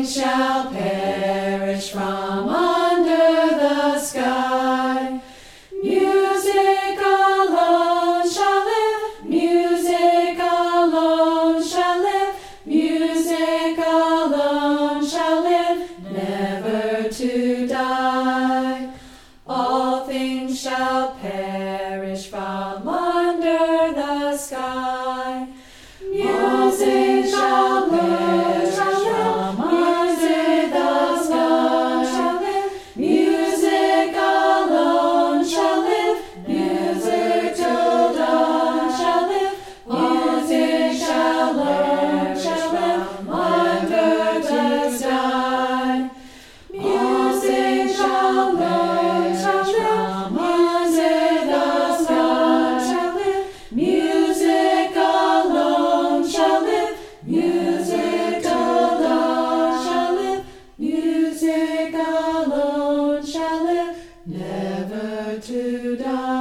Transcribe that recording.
things shall perish from under the sky. Music alone shall live, music alone shall live, music alone shall live, never to die. All things shall perish from under the sky. Music shall perish from under the sky. Music alone shall live, music till dawn shall live, music shall perish from under the sky. Music shall perish from under the sky. Music alone shall live, music till dawn shall live, music alone shall live, never to die.